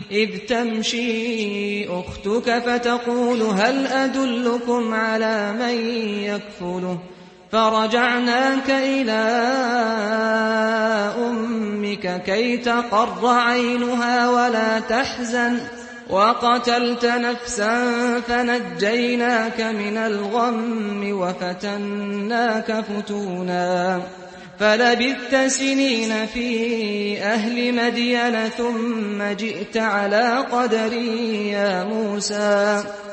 إذ تمشي أختك فتقول هل أدلكم على من يكفله فرجعناك إلى أمك كي تقر عينها ولا تحزن وقتلت نفسا فنجيناك من الغم وفتناك فتونا فلبثت سنين في أهل مدين ثم جئت على قدري يا موسى